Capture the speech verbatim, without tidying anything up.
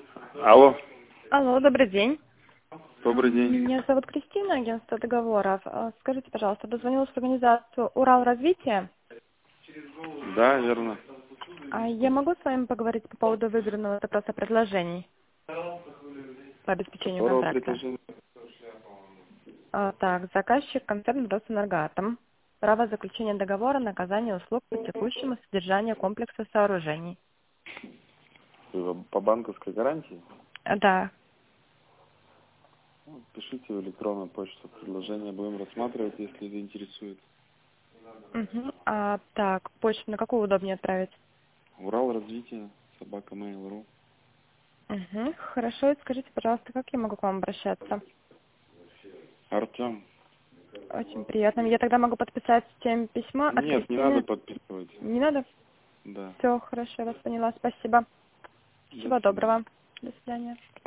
Алло. Алло, добрый день. Добрый день. Меня зовут Кристина, агентство договоров. А, Скажите, пожалуйста, дозвонилась в организацию Урал Развитие. Да, верно. А я могу с вами поговорить по поводу выигранного запроса предложений по обеспечению Которого контракта? предложения? А, так, заказчик концерн Росэнергоатом. Право заключения договора на оказание услуг по текущему содержанию комплекса сооружений. Вы По банковской гарантии? А, Да. Ну, пишите в электронную почту. Предложение будем рассматривать, если заинтересует. Угу. А, так, почту на какую удобнее отправить? Урал развитие, собака mail.ru. Угу. Хорошо, и скажите, пожалуйста, как я могу к вам обращаться? Артем. Очень приятно. Я тогда могу подписать тем письма от Нет, не Кристины? надо подписывать. Не надо? Да. Все, хорошо, я вас поняла. Спасибо. До Всего свидания. доброго. До свидания.